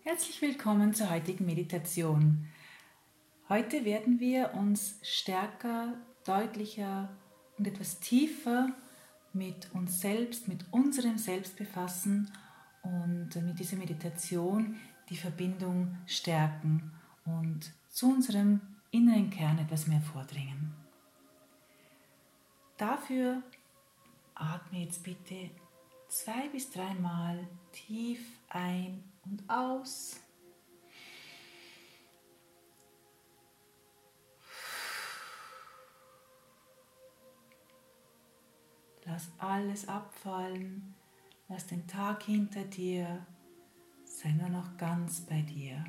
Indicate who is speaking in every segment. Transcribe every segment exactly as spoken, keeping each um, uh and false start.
Speaker 1: Herzlich willkommen zur heutigen Meditation. Heute werden wir uns stärker, deutlicher und etwas tiefer mit uns selbst, mit unserem Selbst befassen und mit dieser Meditation die Verbindung stärken und zu unserem inneren Kern etwas mehr vordringen. Dafür atme jetzt bitte zwei bis dreimal tief ein und aus. Lass alles abfallen, lass den Tag hinter dir, sei nur noch ganz bei dir.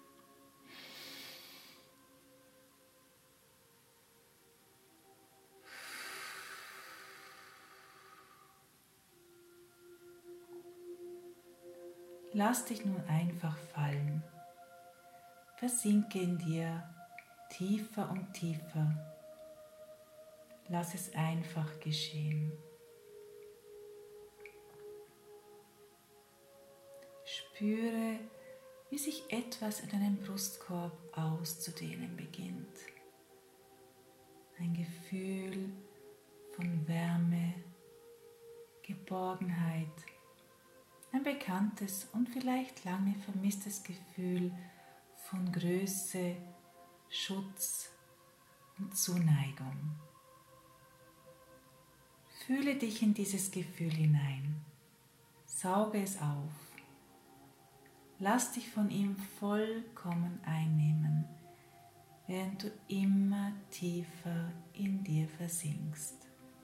Speaker 1: Lass dich nun einfach fallen, versinke in dir tiefer und tiefer. Lass es einfach geschehen. Spüre, wie sich etwas in deinem Brustkorb auszudehnen beginnt. Ein Gefühl von Wärme, Geborgenheit, ein bekanntes und vielleicht lange vermisstes Gefühl von Größe, Schutz und Zuneigung. Fühle dich in dieses Gefühl hinein, sauge es auf, lass dich von ihm vollkommen einnehmen, während du immer tiefer in dir versinkst.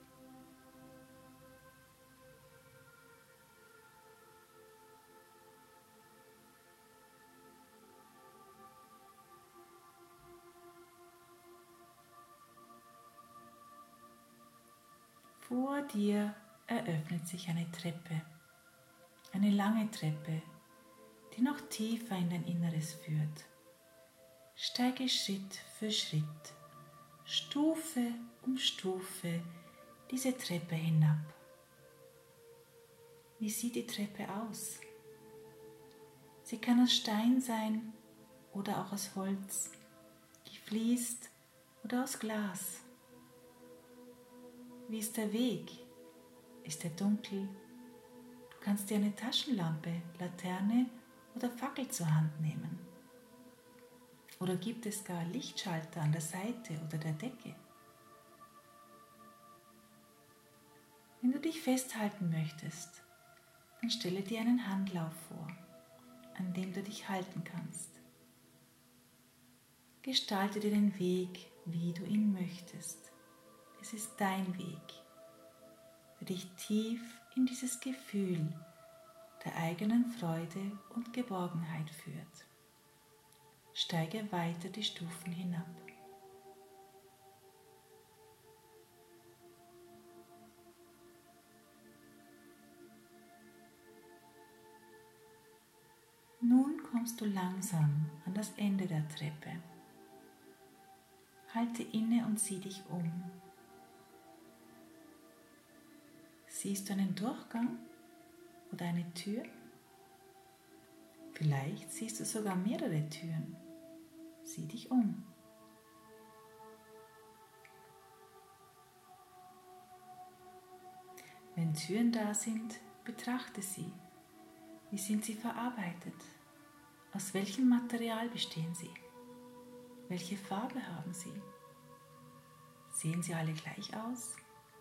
Speaker 1: Vor dir eröffnet sich eine Treppe, eine lange Treppe, die noch tiefer in dein Inneres führt. Steige Schritt für Schritt, Stufe um Stufe diese Treppe hinab. Wie sieht die Treppe aus? Sie kann aus Stein sein oder auch aus Holz, gefliest oder aus Glas. Wie ist der Weg? Ist er dunkel? Du kannst dir eine Taschenlampe, Laterne oder Fackel zur Hand nehmen. Oder gibt es gar Lichtschalter an der Seite oder der Decke? Wenn du dich festhalten möchtest, dann stelle dir einen Handlauf vor, an dem du dich halten kannst. Gestalte dir den Weg, wie du ihn möchtest. Es ist dein Weg, der dich tief in dieses Gefühl der eigenen Freude und Geborgenheit führt. Steige weiter die Stufen hinab. Nun kommst du langsam an das Ende der Treppe. Halte inne und sieh dich um. Siehst du einen Durchgang oder eine Tür? Vielleicht siehst du sogar mehrere Türen. Sieh dich um. Wenn Türen da sind, betrachte sie. Wie sind sie verarbeitet? Aus welchem Material bestehen sie? Welche Farbe haben sie? Sehen sie alle gleich aus?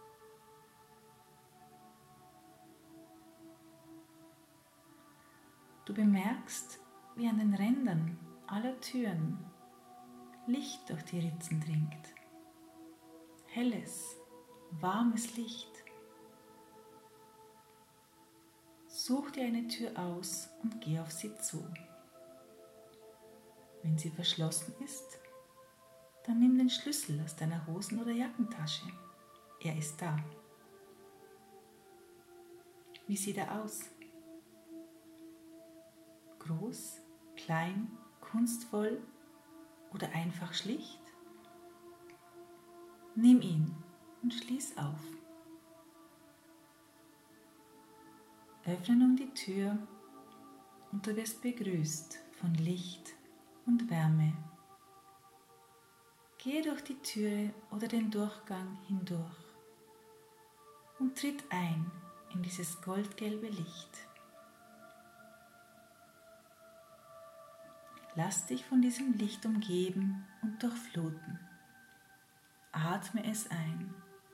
Speaker 1: Du bemerkst, wie an den Rändern aller Türen Licht durch die Ritzen dringt. Helles, warmes Licht. Such dir eine Tür aus und geh auf sie zu. Wenn sie verschlossen ist, dann nimm den Schlüssel aus deiner Hosen- oder Jackentasche. Er ist da. Wie sieht er aus? Groß, klein, kunstvoll oder einfach schlicht? Nimm ihn und schließ auf. Öffne nun die Tür und du wirst begrüßt von Licht und Wärme. Gehe durch die Türe oder den Durchgang hindurch und tritt ein in dieses goldgelbe Licht. Lass dich von diesem Licht umgeben und durchfluten. Atme es ein.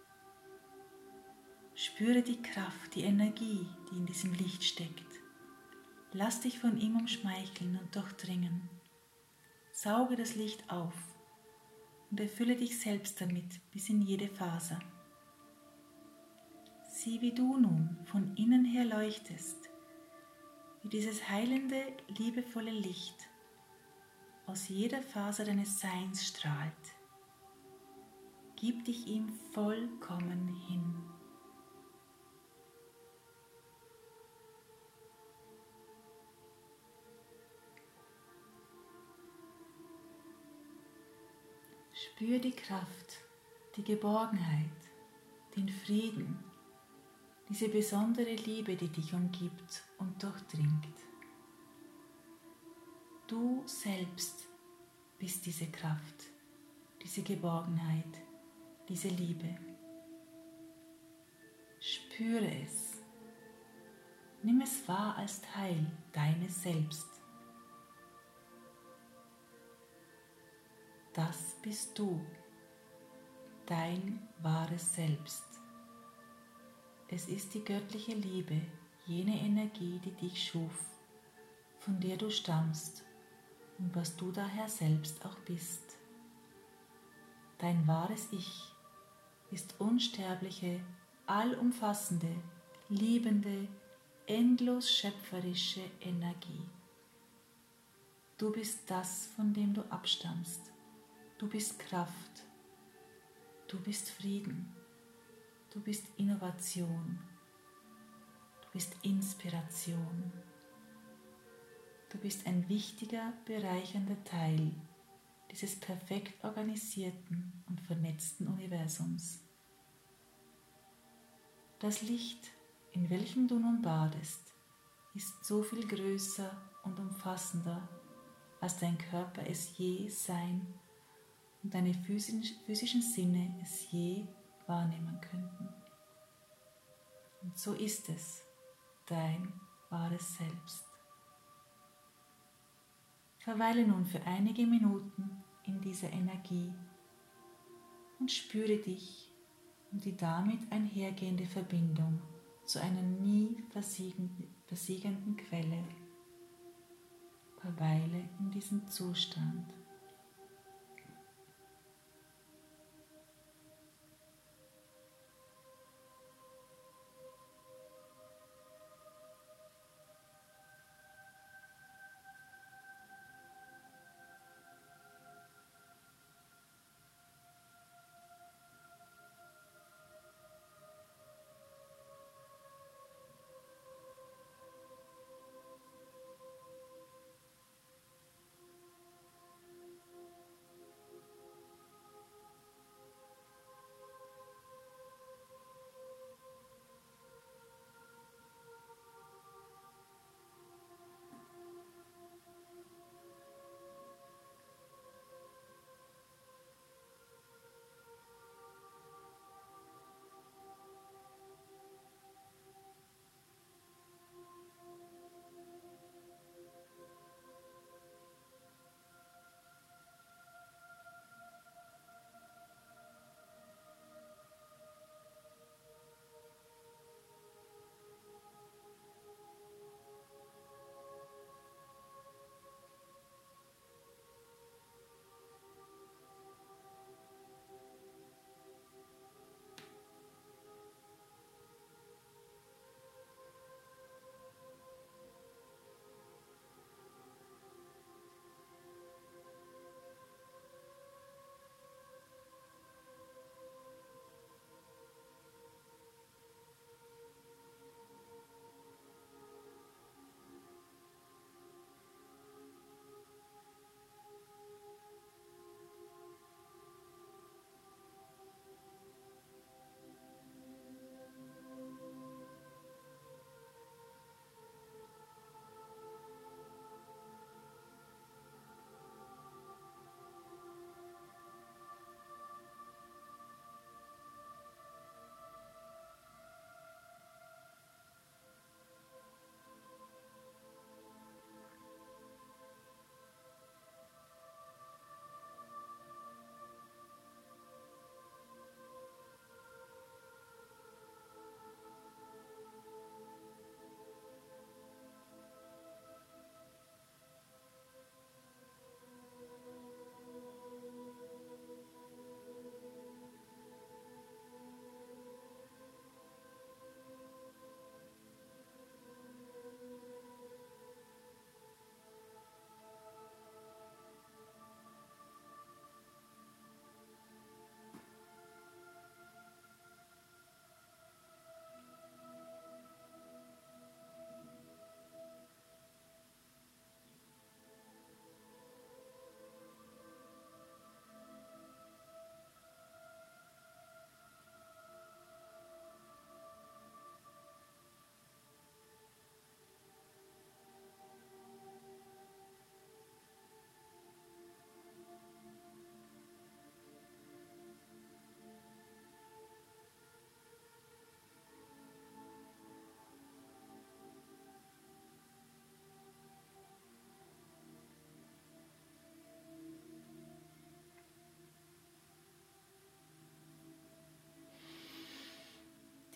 Speaker 1: Spüre die Kraft, die Energie, die in diesem Licht steckt. Lass dich von ihm umschmeicheln und durchdringen. Sauge das Licht auf und erfülle dich selbst damit bis in jede Faser. Sieh, wie du nun von innen her leuchtest, wie dieses heilende, liebevolle Licht aus jeder Faser deines Seins strahlt. Gib dich ihm vollkommen hin. Spür die Kraft, die Geborgenheit, den Frieden, diese besondere Liebe, die dich umgibt und durchdringt. Du selbst bist diese Kraft, diese Geborgenheit, diese Liebe. Spüre es. Nimm es wahr als Teil deines Selbst. Das bist du, dein wahres Selbst. Es ist die göttliche Liebe, jene Energie, die dich schuf, von der du stammst und was du daher selbst auch bist. Dein wahres Ich ist unsterbliche, allumfassende, liebende, endlos schöpferische Energie. Du bist das, von dem du abstammst. Du bist Kraft. Du bist Frieden. Du bist Innovation. Du bist Inspiration. Du bist ein wichtiger, bereichernder Teil dieses perfekt organisierten und vernetzten Universums. Das Licht, in welchem du nun badest, ist so viel größer und umfassender, als dein Körper es je sein und deine physischen Sinne es je wahrnehmen könnten. Und so ist es, dein wahres Selbst. Verweile nun für einige Minuten in dieser Energie und spüre dich und die damit einhergehende Verbindung zu einer nie versiegenden Quelle. Verweile in diesem Zustand.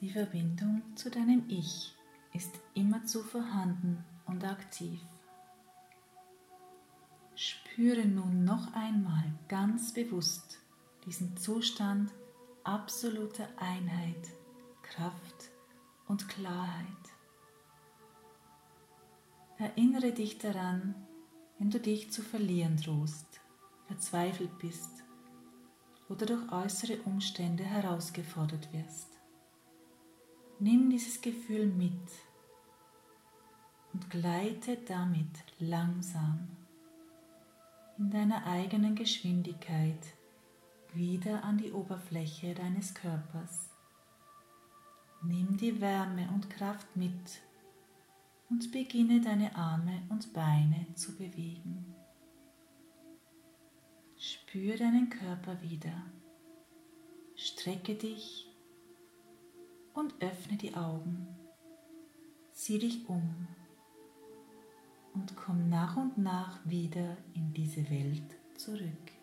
Speaker 1: Die Verbindung zu deinem Ich ist immerzu vorhanden und aktiv. Spüre nun noch einmal ganz bewusst diesen Zustand absoluter Einheit, Kraft und Klarheit. Erinnere dich daran, wenn du dich zu verlieren drohst, verzweifelt bist oder durch äußere Umstände herausgefordert wirst. Nimm dieses Gefühl mit und gleite damit langsam in deiner eigenen Geschwindigkeit wieder an die Oberfläche deines Körpers. Nimm die Wärme und Kraft mit und beginne deine Arme und Beine zu bewegen. Spür deinen Körper wieder. Strecke dich und öffne die Augen. Sieh dich um und komm nach und nach wieder in diese Welt zurück.